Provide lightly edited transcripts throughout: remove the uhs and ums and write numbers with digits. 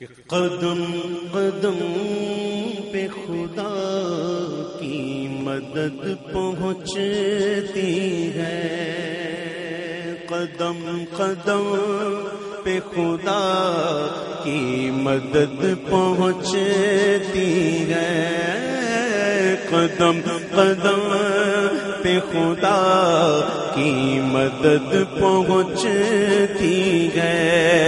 کہ قدم قدم پہ خدا کی مدد پہنچتی ہے، قدم قدم پہ خدا کی مدد پہنچتی ہے، قدم قدم پہ خدا کی مدد پہنچتی ہے،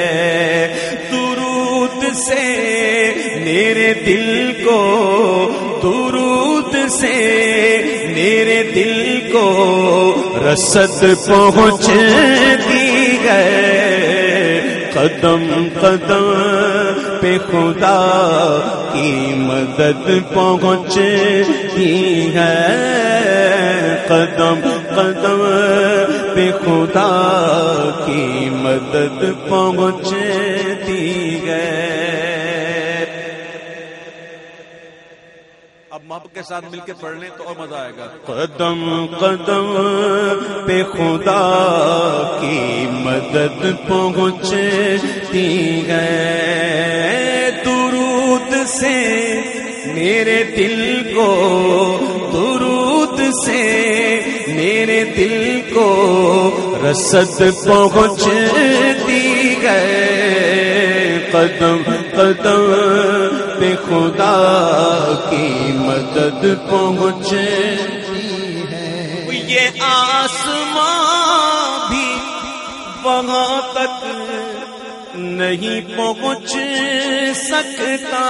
درود سے میرے دل کو، درود سے میرے دل کو رسد پہنچتی ہے، قدم قدم پہ خدا کی مدد پہنچتی ہے، قدم قدم پہ خدا کی مدد پہنچتی ہے۔ اب محبت کے ساتھ مل کے پڑھ لیں تو اور مزہ آئے گا۔ قدم قدم پہ خدا کی مدد پہنچتی ہے، درود سے میرے دل کو، درود سے میرے دل کو رسد پہنچتی ہے، قدم قدم پہ خدا کی مدد پہنچتی ہے، یہ آسمان بھی وہاں تک نہیں پہنچ سکتا،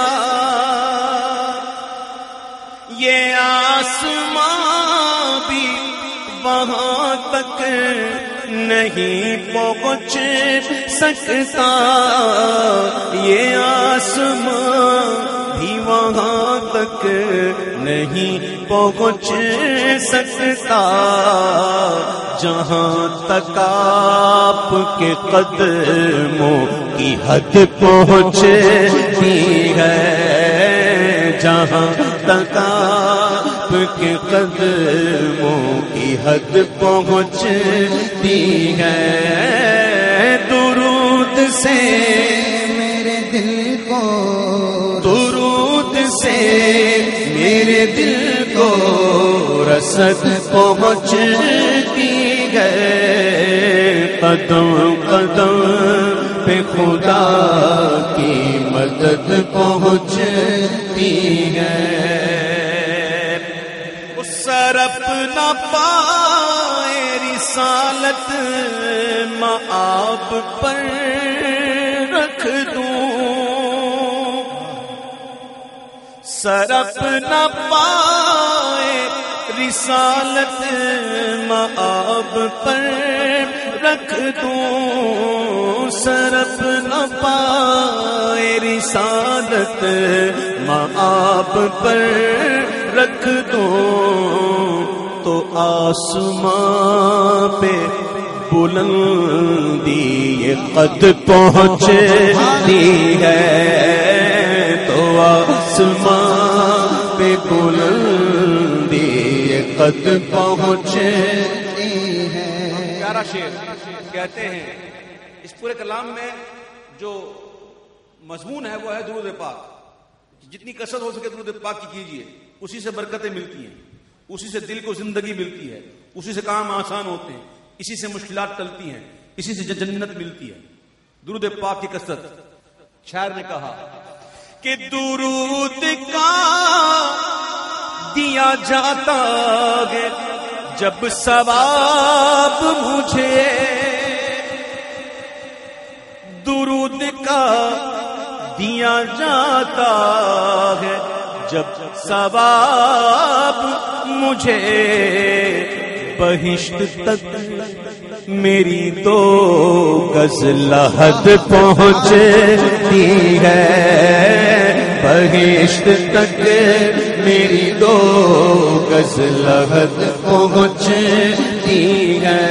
یہ آسمان بھی وہاں تک نہیں پہنچ سکتا، یہ آسمان بھی وہاں تک نہیں پہنچ سکتا، جہاں تک آپ کے قدموں کی حد پہنچتی ہے، جہاں تک آپ کے قدموں کی حد پہنچتی ہے، درود سے میرے دل کو، درود سے میرے دل کو رسد پہنچتی ہے، قدم قدم پہ خدا کی مدد پہنچتی ہے، سرپ نہ پائے رسالت مآب پر رکھ دوں، سرپ نہ پائے رسالت مآب پر رکھ دوں، سرپ نہ پائے رسالت مآب پر رکھ دوں، تو آسمان پہ بلندی یہ قد پہنچتی ہے، تو آسمان پہ بلندی یہ قد پہنچتی ہے۔ پیارا شعر کہتے ہیں اس پورے کلام میں جو مضمون ہے وہ ہے درود پاک، جتنی کثرت ہو سکے درود پاک کی کیجیے، اسی سے برکتیں ملتی ہیں، اسی سے دل کو زندگی ملتی ہے، اسی سے کام آسان ہوتے ہیں، اسی سے مشکلات ٹلتی ہیں، اسی سے جنت ملتی ہے، درود پاک کی کثرت۔ شاعر نے کہا کہ درود کا دیا جاتا ہے جب ثواب مجھے، درود کا دیا جاتا ہے جب ثواب مجھے، بہشت تک میری دو گز لحد پہنچتی ہے، بہشت تک میری دو گز لحد پہنچتی ہے،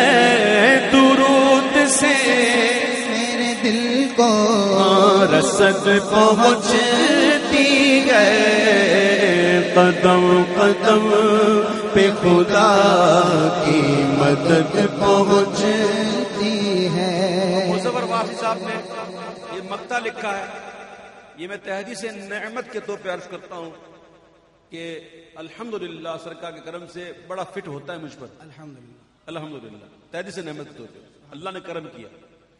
درود سے میرے دل کو رسد پہنچتی ہے، قدم قدم پہ خدا کی مدد پہنچتی ہے۔ مظفر واسی صاحب نے یہ مقطع لکھا ہے یہ میں تحدیث نعمت کے طور پہ عرض کرتا ہوں کہ الحمدللہ سرکار کے کرم سے بڑا فٹ ہوتا ہے مجھ پر. الحمدللہ تحدیث نعمت کے طور پہ اللہ نے کرم کیا.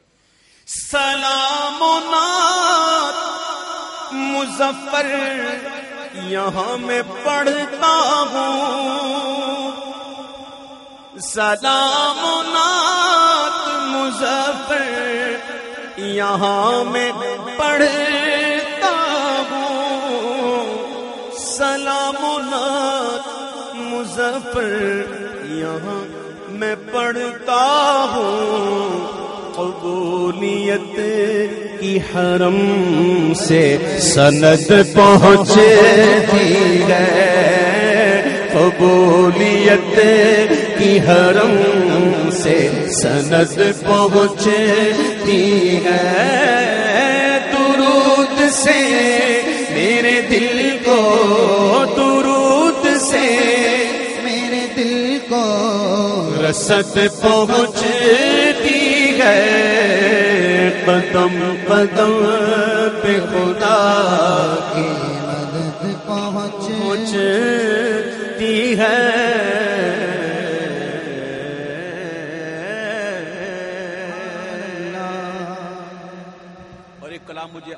سلام و نعت مظفر یہاں میں پڑھتا ہوں. سلام و نعت مظفر یہاں میں پڑھتا ہوں. سلام و نعت مظفر یہاں میں پڑھتا ہوں. قبولیت کی حرم سے سند پہنچتی ہے. قبولیت کی حرم سے سند پہنچتی ہے. درود سے میرے دل کو درود سے میرے دل کو رسد پہنچتی ہے. قدم قدم پہ خدا کی مدد پہنچتی ہے. اور ایک کلام مجھے